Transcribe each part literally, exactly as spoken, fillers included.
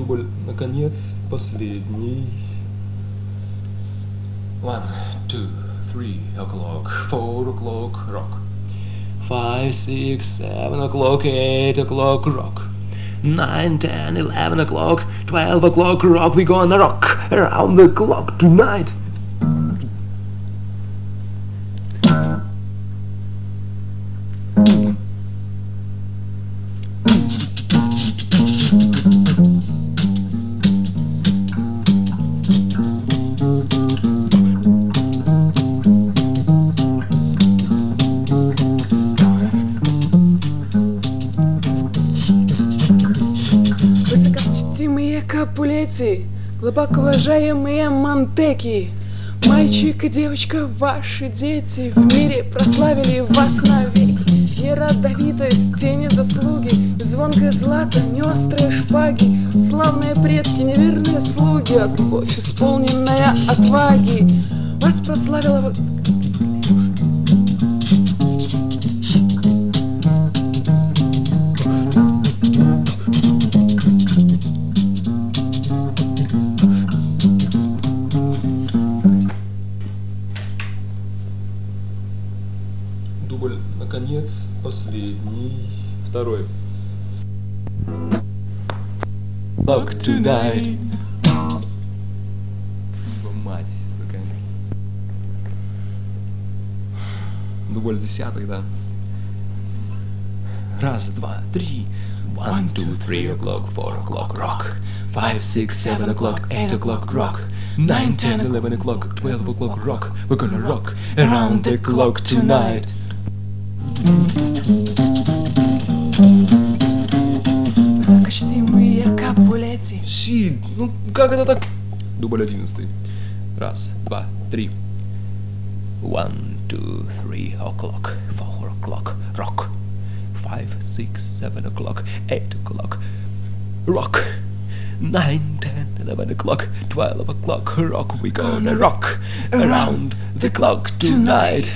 Дубль, наконец, последний. One, two, three o'clock, four o'clock, rock. Five, six, seven o'clock, eight o'clock, rock. Nine, ten, eleven o'clock, twelve o'clock, rock. We gonna rock around the clock tonight. Высокочтимые Капулети, глубоко уважаемые Монтеки, мальчик и девочка, ваши дети в мире прославили вас навеки. Не родовитость, тени заслуги, звонкое злато, не острые шпаги, славные предки, неверные слуги, а любовь, исполненная отваги. Вас прославила... Дубль, наконец, последний. Второй. Look tonight. Мать, сука. Дубль десятый, да. Раз, два, три. One, two, three o'clock, four o'clock, rock. Five, six, seven o'clock, eight o'clock, rock. Nine, ten, eleven o'clock, twelve o'clock, rock. We're gonna rock around the clock tonight. Высокочтимые Капулети. Щит, ну как это так? Дубль одиннадцатый. Раз, два, три. One, two, three o'clock, four o'clock, rock. Five, six, seven o'clock, eight o'clock, rock. Nine, ten, eleven o'clock, twelve o'clock, rock. We gonna rock around the clock tonight.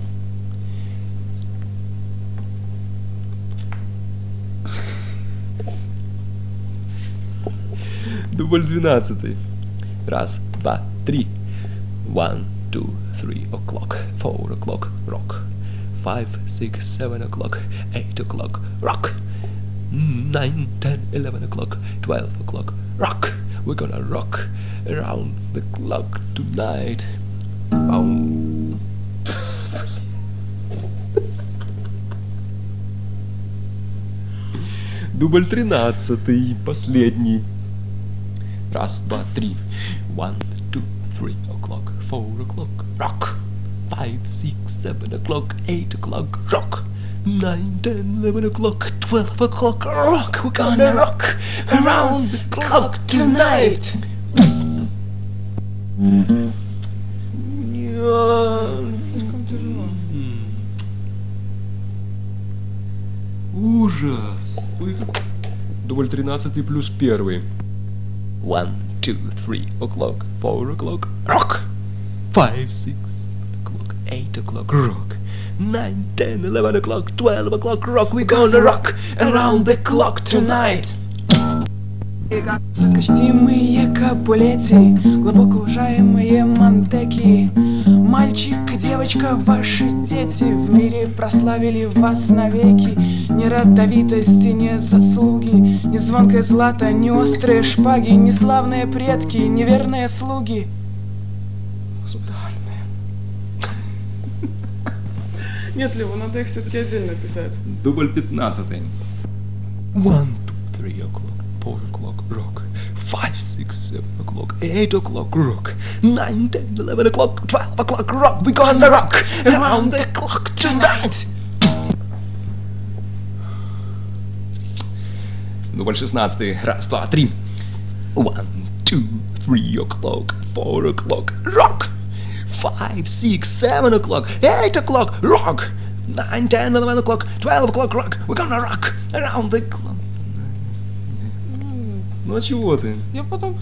Дубль двенадцатый. Раз, два, три. One, two, three o'clock, four o'clock, rock. Five, six, seven o'clock, eight o'clock, rock. Nine, ten, eleven o'clock, twelve o'clock, rock. We're gonna rock around the clock tonight. Баум. Дубль тринадцатый, последний. Раз, два, три. One, two, three o'clock, four o'clock, rock. Five, six, seven o'clock, eight o'clock, rock. Nine, ten, eleven o'clock, twelve o'clock, rock. We're gonna rock around the clock tonight. Слишком тяжело. Ужас. Ой, как- Дубль тринадцатый плюс первый. One, two, three o'clock, four o'clock, rock. Five, six, seven o'clock, eight o'clock, rock. Nine, ten, eleven o'clock, twelve o'clock, rock. We gonna rock around the clock tonight. Высокочтимые Капулети, глубоко уважаемые Монтеки, мальчик и девочка, ваши дети в мире прославили вас навеки. Ни родовитости, ни заслуги, ни звонкое злато, ни острые шпаги, ни славные предки, ни верные слуги. Ударные. Нет, Лева, надо их все-таки отдельно писать. Дубль пятнадцатый. One, two, three o'clock, four o'clock, rock. Five, six, seven o'clock, eight o'clock, rock. Nine, ten, eleven o'clock, twelve o'clock, rock. We gonna rock around the clock tonight. Дубль шестнадцатый. Раз, два, три. One, two, three o'clock, four o'clock, rock. Five, six, seven o'clock, eight o'clock, rock. Nine, ten, eleven o'clock, twelve o'clock, rock. We're gonna rock around the clock. Ну а чего ты? Я потом...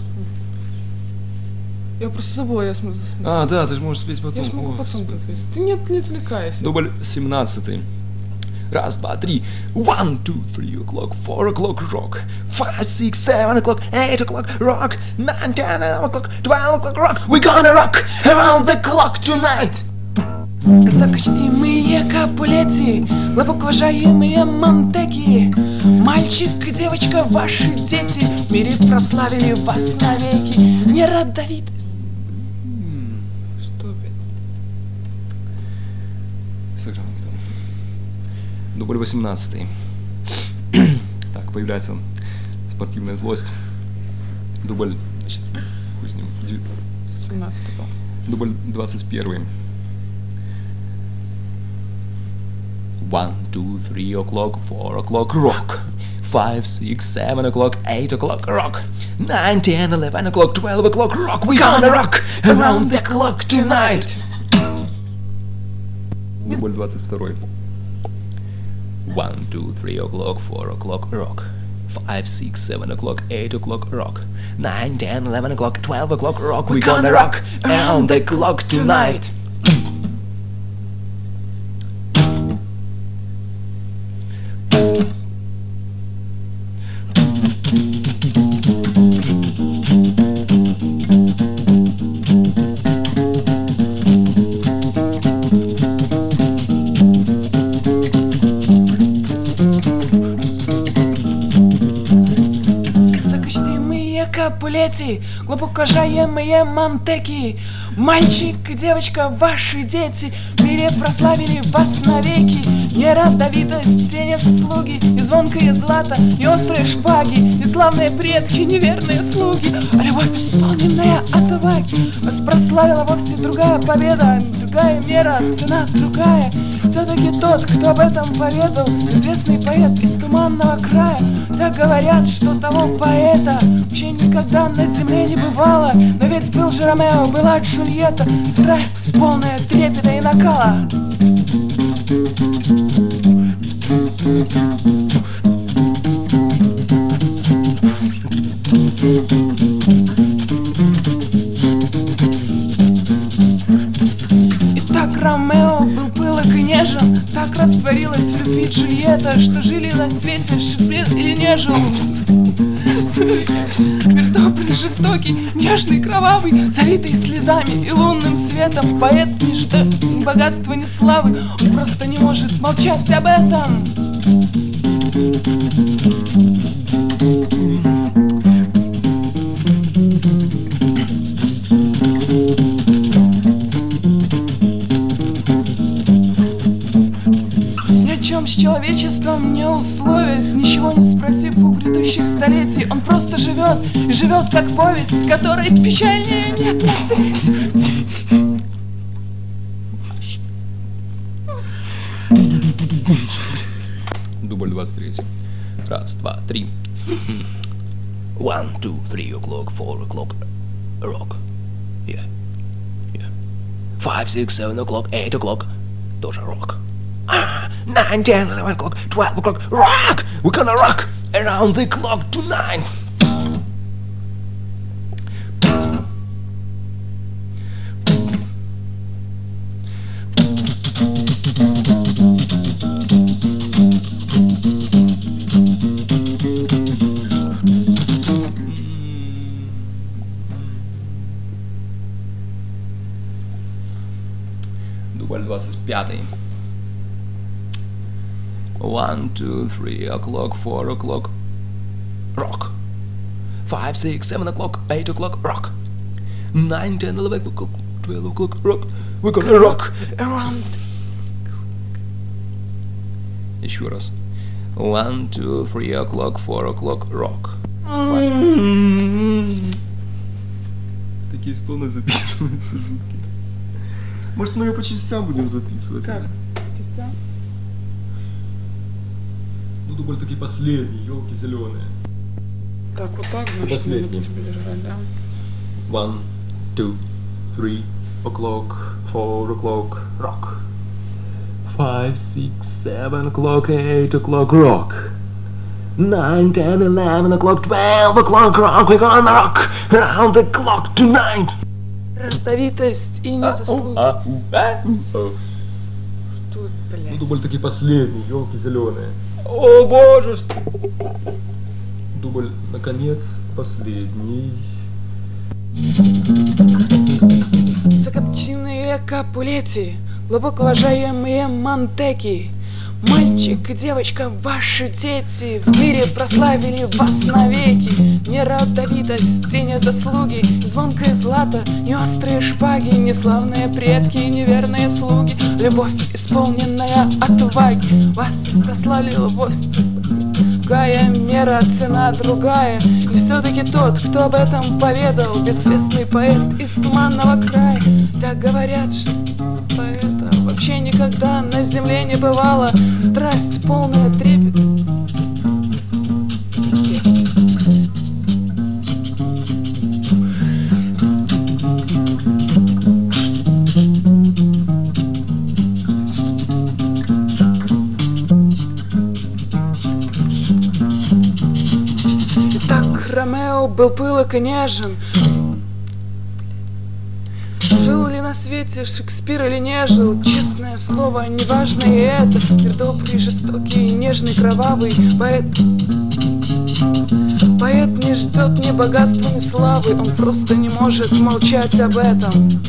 Я просто забыла, я смогу. А, да, ты же можешь спеть потом. Я смогу О, потом. господи. Ты не, не отвлекайся. Дубль семнадцатый. Раз, два, три. One, two, three o'clock, four o'clock, rock. Five, six, seven o'clock, eight o'clock, rock. Nine, ten, eleven o'clock, twelve o'clock, rock. We're gonna rock around the clock tonight. Высокочтимые Капулетти, глубоко уважаемые Монтеки, мальчик и девочка, ваши дети в мире прославили вас навеки. Неродовитость. Что опять? Сыграл не то. Дубль восемнадцатый. Так, появляется спортивная злость. Дубль, значит, хуй с ним. семнадцатый. Дубль двадцать первый. One, two, three o'clock, four o'clock, rock. Five, six, seven o'clock, eight o'clock, rock. Nine, ten, eleven o'clock, twelve o'clock, rock. We gonna rock around the clock tonight. Дубль двадцать второй. One, two, three o'clock, four o'clock, rock. Five, six, seven o'clock, eight o'clock, rock. Nine, ten, eleven o'clock, twelve o'clock, rock. We gonna rock around the clock tonight. Капулетти, глубоко уважаемые Монтеки, мальчик и девочка, ваши дети в мире прославили вас навеки. Неродовитость, тени заслуги, и звонкое злато, и острые шпаги, и славные предки, неверные слуги, а любовь исполненная отваги. Вас прославила вовсе другая победа, другая мера, цена другая. Все-таки тот, кто об этом поведал, известный поэт из туманного края. Так говорят, что того поэта вообще никогда на земле не бывало. Но ведь был же Ромео, была Джульетта, страсть полная трепета и накала. Итак, Ромео был пылок и нежен, так растворилась в любви Джульетта, что жили на свете Шекспир или не жил. Добрый, жестокий, нежный, кровавый, залитый слезами и лунным светом, поэт не ждет ни богатства, ни славы, он просто не может молчать об этом. Ни о чем с человечеством не условясь, ничего не спросив у грядущих столетий, он просто живет и живет как повесть, которой печальнее нет на свете. Дубль двадцать третий. Раз, два, три. One, two, three o'clock, four o'clock, rock. Yeah, yeah. Five, six, seven o'clock, eight o'clock, тоже rock. Ah, nine, ten, eleven o'clock, twelve o'clock, rock! We're gonna rock around the clock tonight. Дубль двадцать пятый. One, two, three o'clock, four o'clock, rock. Five, six, seven o'clock, eight o'clock, rock. Nine, ten, eleven o'clock, twelve o'clock, rock. We're gonna rock around. Еще раз. One, two, three o'clock, four o'clock, rock. Такие стоны записываются жуткие. Может, мы ее по частям будем записывать? Как? Ну, дубль такие последние, елки зеленые. Так, вот так, значит, надо Последний. тебе держать, да? One, two, three o'clock, four o'clock, rock. Five, six, seven o'clock, eight o'clock, rock. Nine, ten, eleven o'clock, twelve o'clock, rock. We're gonna rock around the clock tonight. Родовитость и незаслуги. А, у, а, у, а. тут, Ну, блядь. дубль таки последний, елки зеленые. О боже! Дубль, наконец, последний. Закопченные капулети, глубоко уважаемые Монтеки. Мальчик и девочка, ваши дети в мире прославили вас навеки. Не родовитость, не заслуги, звонкое злато, не острые шпаги, не славные предки, неверные слуги. Любовь, исполненная отваги, вас прославили вовсе. Другая мера, цена другая. И все-таки тот, кто об этом поведал, бесвестный поэт из туманного края. Хотя говорят, что поэта вообще никогда на земле не бывало. Страсть, полная трепет. Ромео был пылок и нежен. Жил ли на свете Шекспир или не жил? Честное слово, неважно и это. Мир добрый, жестокий, нежный, кровавый. Поэт Поэт не ждет ни богатства, ни славы. Он просто не может молчать об этом.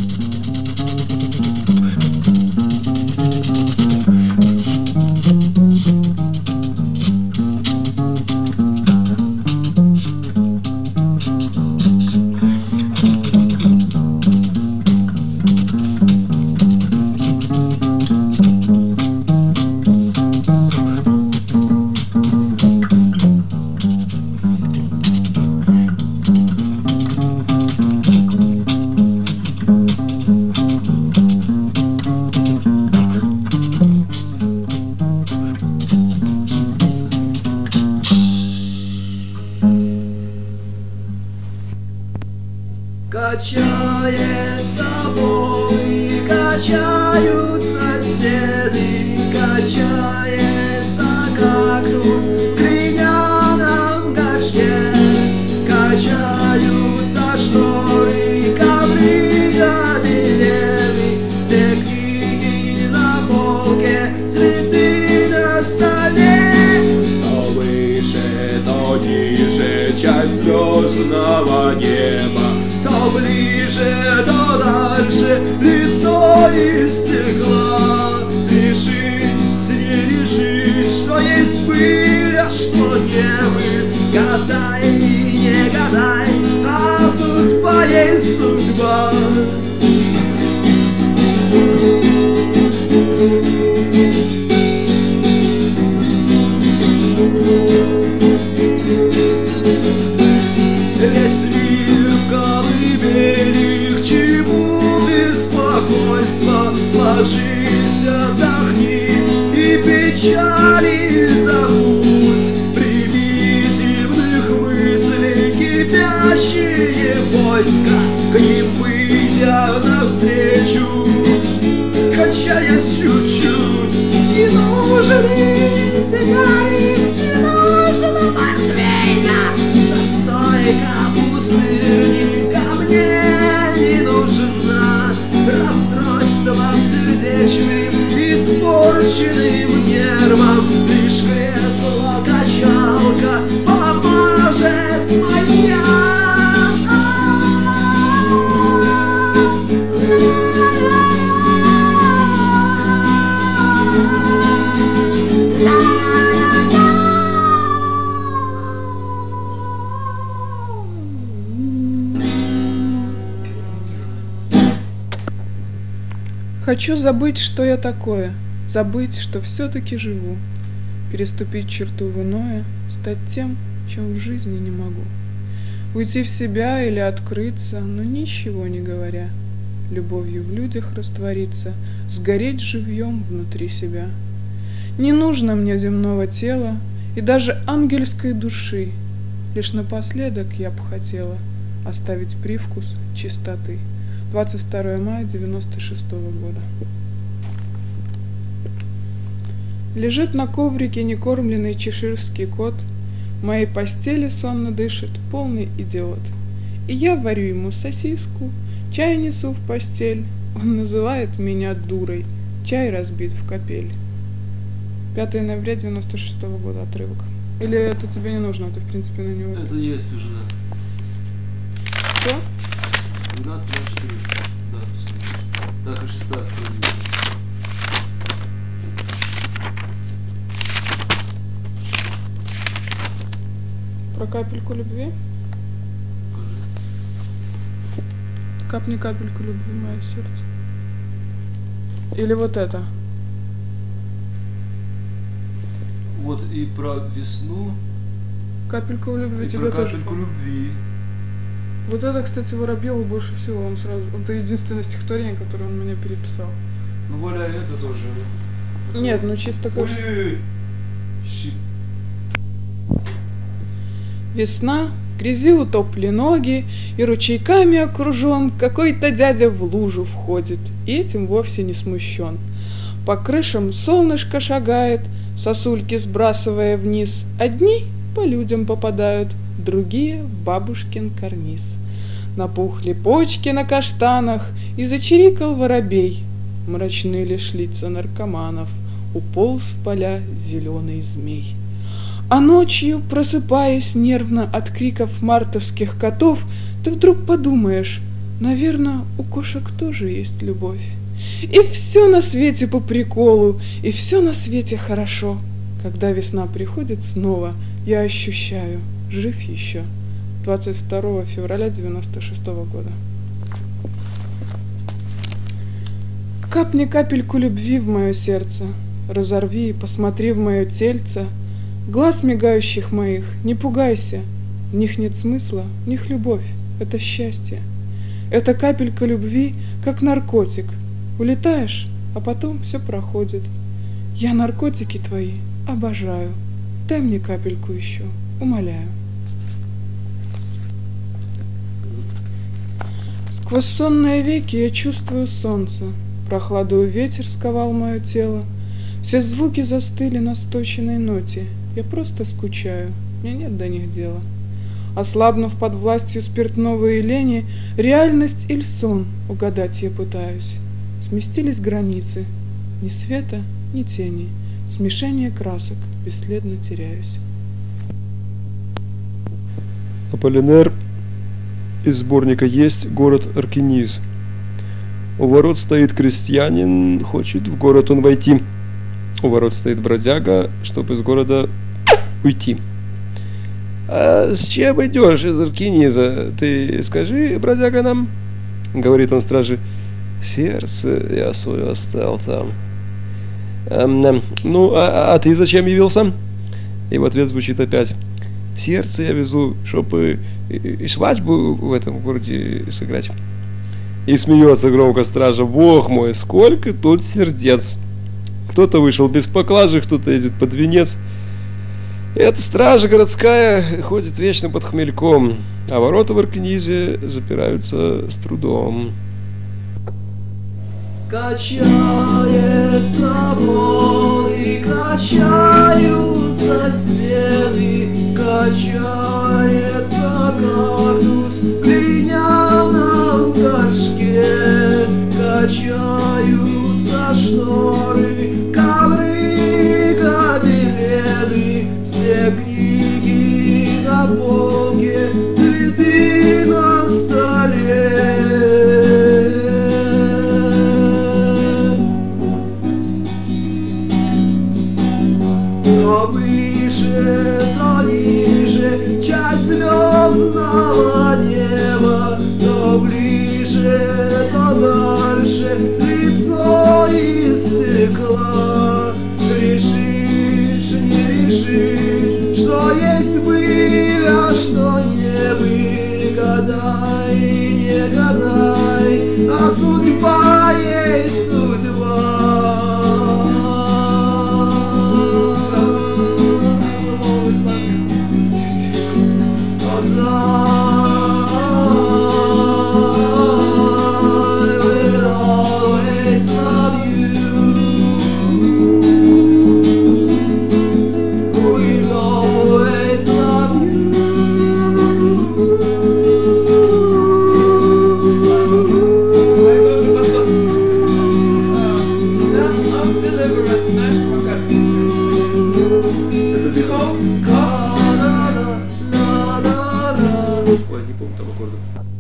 Качается бой, качаются стены, качается кактус в глиняном горшке, качаются шторы, ковры обелели, все книги на полке, цветы на столе. То выше, то ниже часть звездного неба, то ближе, то дальше лицо из стекла. Решить, не решить, что есть быль, а что не быль. Гадай, не гадай, а судьба есть судьба. Весь мир в колыбели, к чему беспокойство? Ложись, отдохни и печали забудь. Примитивных мыслей кипящие войска, к ним выйдя навстречу, качаясь чуть-чуть. Не нужен ли сигарет, не нужно портвейна, пустырника мне не нужна. Расстройством сердечным, испорченным нервом, лишь кресло-качалка поможет моя. Хочу забыть, что я такое, забыть, что все-таки живу, переступить черту в иное, стать тем, чем в жизни не могу. Уйти в себя или открыться, но ничего не говоря, любовью в людях раствориться, сгореть живьем внутри себя. Не нужно мне земного тела и даже ангельской души, лишь напоследок я б хотела оставить привкус чистоты. двадцать второе мая девяносто шестого года. Лежит на коврике некормленный чеширский кот, в моей постели сонно дышит полный идиот. И я варю ему сосиску, чай несу в постель, он называет меня дурой. Чай разбит в капель. пятое ноября девяносто шестого года отрывок. Или это тебе не нужно, ты в принципе на него... Это есть уже, да. Все? двенадцать четыреста. Да, все. Так, и шестая страница. Про капельку любви? Покажи. Капни капельку любви, мое сердце. Или вот это. Вот и про весну, Капельку любви и тебе про тоже. капельку любви. Вот это, кстати, Воробьеву больше всего. Он сразу. Это единственное стихотворение, которое он мне переписал. Ну, Валя, это тоже. Нет, ну чисто как. Ой-ой-ой. Щи- Весна, грязи утопли ноги, и ручейками окружен какой-то дядя в лужу входит, и этим вовсе не смущен. По крышам солнышко шагает, сосульки сбрасывая вниз. Одни по людям попадают, другие в бабушкин карниз. Напухли почки на каштанах, и зачирикал воробей. Мрачны лишь лица наркоманов, уполз в поля зеленый змей. А ночью, просыпаясь нервно от криков мартовских котов, ты вдруг подумаешь, наверное, у кошек тоже есть любовь. И все на свете по приколу, и все на свете хорошо. Когда весна приходит снова, я ощущаю, жив еще. двадцать второго февраля девяносто шестого года. Капни капельку любви в мое сердце, разорви и посмотри в мое тельце. Глаз мигающих моих, не пугайся, в них нет смысла, в них любовь, это счастье. Это капелька любви, как наркотик. Улетаешь, а потом все проходит. Я наркотики твои обожаю. Дай мне капельку еще, умоляю. Сквозь сонные веки я чувствую солнце. Прохладою ветер сковал мое тело. Все звуки застыли на сточенной ноте. Я просто скучаю, мне нет до них дела. Ослабнув под властью спиртного и лени, реальность или сон угадать я пытаюсь. Сместились границы, ни света, ни тени, смешение красок, бесследно теряюсь. Аполлинер из сборника «Есть город Аркениз». У ворот стоит крестьянин, хочет в город он войти. У ворот стоит бродяга, чтобы из города уйти. «А с чем идешь из Аркениза? Ты скажи, бродяга, нам?» Говорит он страже. «Сердце я свое оставил там». «Эм, ну, а, а ты зачем явился?» И в ответ звучит опять. «Сердце я везу, чтобы и, и свадьбу в этом городе сыграть». И смеется громко стража. «Бог мой, сколько тут сердец!» Кто-то вышел без поклажи, кто-то едет под венец. Эта стража городская ходит вечно под хмельком, а ворота в Аркенизе запираются с трудом. Качается пол и качаются стены, качается кактус в глиняном горшке, качаются шторы, ковры, гобелены, все книги на полке, цветы на столе. То выше, то ниже, часть звездного неба, то ближе, то дальше, лицо из стекла. Решишь, не решишь, что есть быть, а что не быть, гадай, не гадай, а судьба есть судьба. Deliverance, знаешь, что Маккартни спел? Это Битлз. Hope, hope. Ой, не помню там аккордов.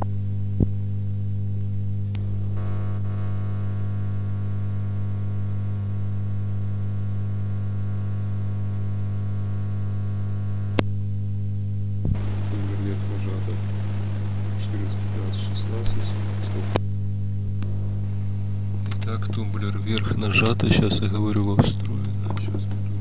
Тумблер нажато. четырнадцать, пятнадцать, шестнадцать. Стоп. Итак, тумблер вверх нажато. Сейчас я говорю во встроено. Сейчас.